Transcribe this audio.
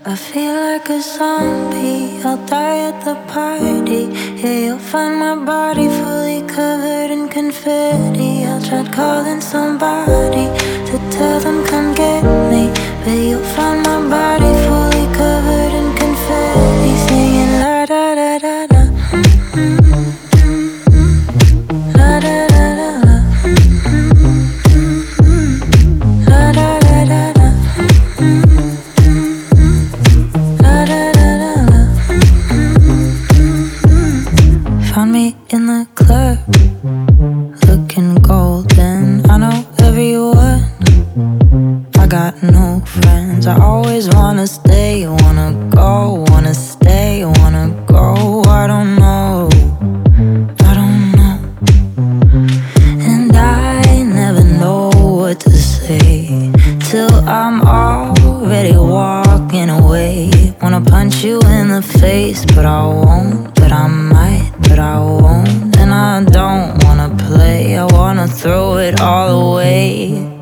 I feel like a zombie, I'll die at the party. Yeah, you'll find my body fully covered in confetti. I tried calling somebody to tell them come get me, but you'll find my body fully covered in confetti. Singing la da da da da, la da da da da, la da da da da. Found me in the club, looking golden. I know everyone, I got no friends. I always wanna stay, wanna go, wanna stay, wanna go. I don't know, I don't know. And I never know what to say till I'm already walking away. Wanna punch you in the face, but I won't. But I might, but I won't. And I don't wanna play, I wanna throw it all away.